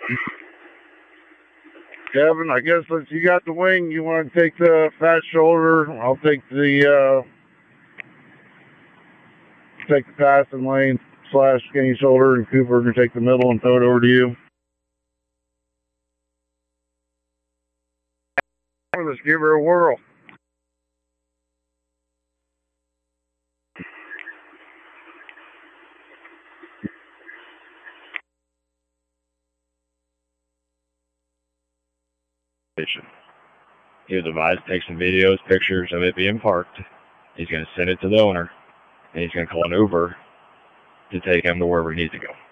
Kevin, I guess since you got the wing, you want to take the fat shoulder. I'll take the passing lane / skinny shoulder, and Cooper can take the middle and throw it over to you. Let's give her a whirl. He was advised to take some videos, pictures of it being parked. He's going to send it to the owner, and he's going to call an Uber to take him to wherever he needs to go.